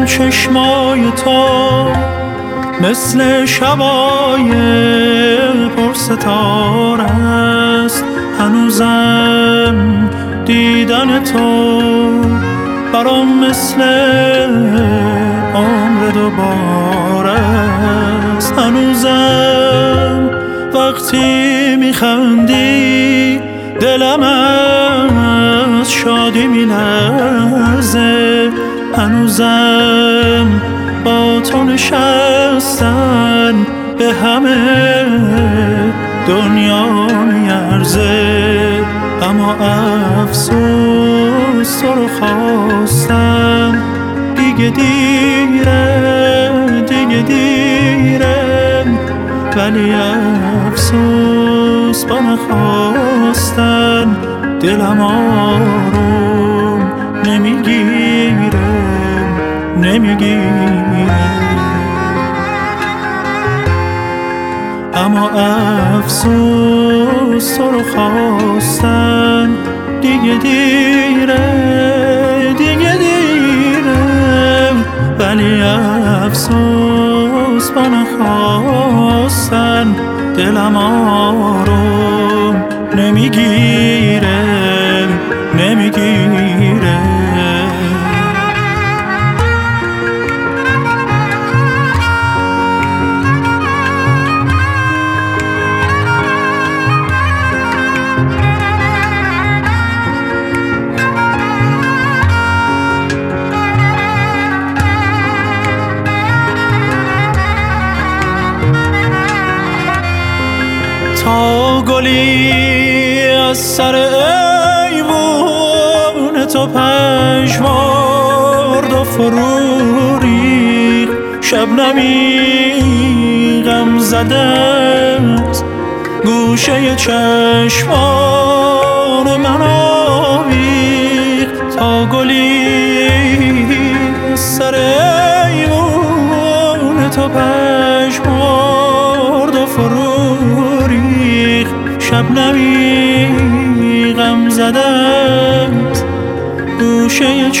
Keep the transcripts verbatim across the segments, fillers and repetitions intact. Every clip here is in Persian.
چشمای تو مثل شبای پرستاره است. هنوزم دیدن تو برام مثل عمر دوباره است. هنوزم وقتی میخندی دلم از شادی میلرزه. هنوزم با تو نشستن به همه دنیا میارزه. اما افسوس تو رو خواستم، دیگه دیره دیگه دیره، ولی افسوس با نخواستن دلم آروم نمیگیره نمیگیره. اما افسوس تو رو خواستن، دیگه دیره دیگه دیره، ولی افسوس با نخواستن دلم آروم نمیگیره نمیگیره. تا گلی از سر ایوون تو پژمرد و فرو ریخت، شبنمی غم زدت گوشه چشمان من آویخت. تا گلی از سر ایوون تو پژمرد و فرو ریخت، شبنمی غم زدت گوشه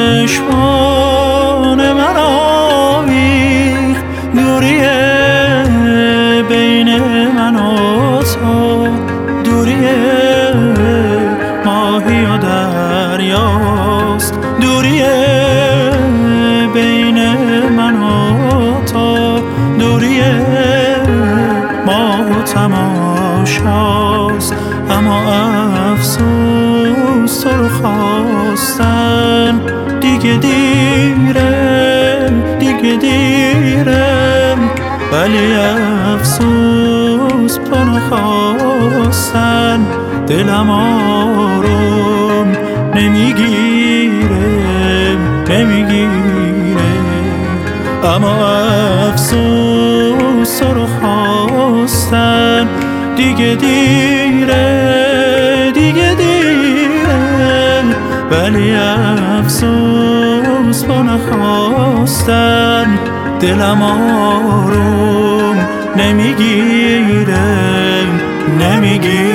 چشمان من آویخت. دوریه بین من و تو، دوریه ماهی و دریاست. دوریه بین من و تو، دوریه ماه و تماشاست. اما افسوس تو رو خواستن، دیگه دیره دیگه دیره، ولی افسوس تو نخواستن دلم آروم نمیگیره نمیگیره. اما افسوس تو رو خواستن، دیگه دیره دیگه دیره، ولی افسوس با نخواستن دلم آروم نمیگیره نمیگیره.